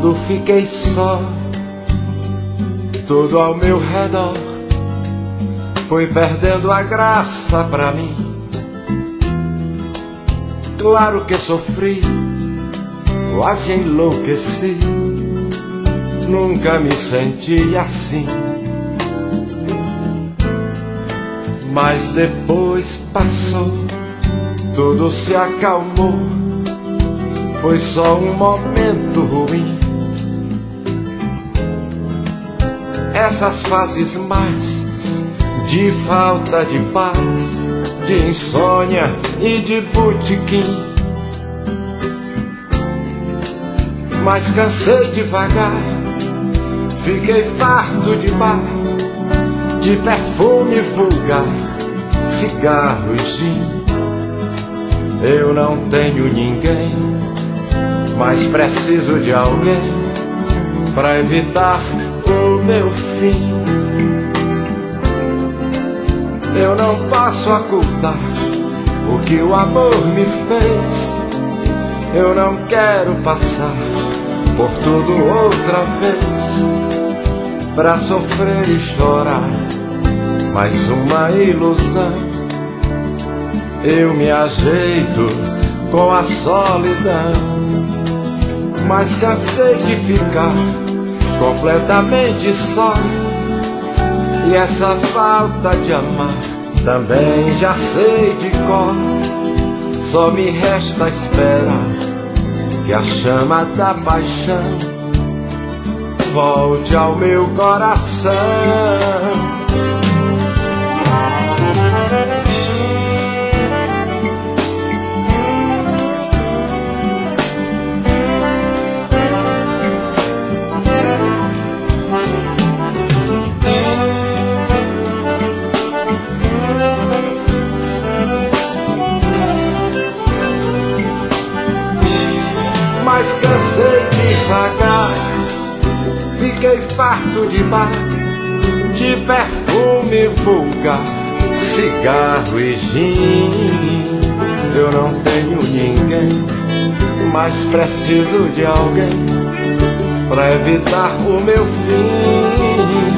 Quando fiquei só, tudo ao meu redor foi perdendo a graça pra mim. Claro que sofri, quase enlouqueci. Nunca me senti assim. Mas depois passou, tudo se acalmou. Foi só um momento ruim. Essas fases mais de falta de paz, de insônia e de botequim. Mas cansei devagar, fiquei farto de bar, de perfume vulgar, cigarro e gin. Eu não tenho ninguém, mas preciso de alguém pra evitar o meu fim. Eu não posso ocultar o que o amor me fez. Eu não quero passar por tudo outra vez, pra sofrer e chorar mais uma ilusão. Eu me ajeito com a solidão, mas cansei de ficar completamente só. E essa falta de amar também já sei de cor. Só me resta esperar que a chama da paixão volte ao meu coração. Mas cansei de vagar, fiquei farto de bar, de perfume vulgar, cigarro e gin. Eu não tenho ninguém, mas preciso de alguém pra evitar o meu fim.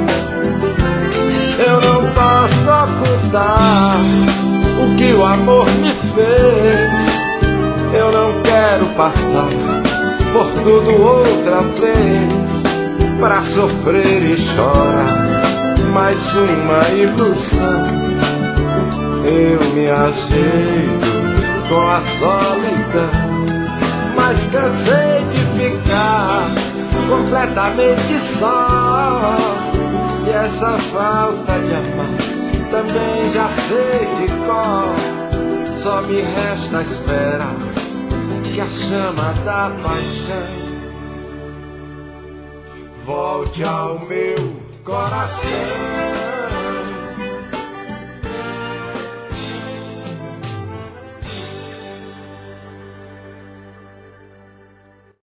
Eu não posso ocultar o que o amor me fez. Eu não quero passar por tudo outra vez, pra sofrer e chorar mais uma ilusão. Eu me ajeito com a solidão, mas cansei de ficar completamente só. E essa falta de amar também já sei de cor. Só me resta esperar que a chama da paixão volte ao meu coração.